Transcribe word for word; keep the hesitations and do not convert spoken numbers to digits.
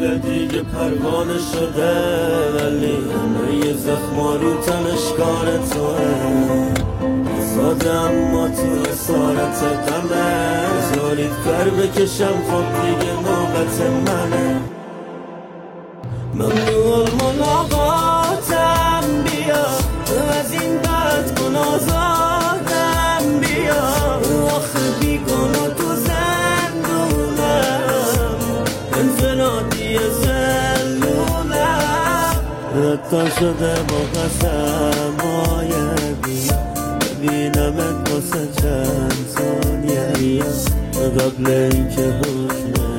دل دیگه پروانه شده، ولی همه زخما رو تنش کار توه. ساده اما تو اسارت غمه، بذارید پر بکشم خب دیگه نوبت منه. ممنوع ملاقاتم بیا، از این بعد کن آزادم بیا. آخه بیگانا تو زندونم، انفرادی زندونم. رتا شده با قسمای بیا، ببینمت واسه چند ثانیه قبل اینکه حکم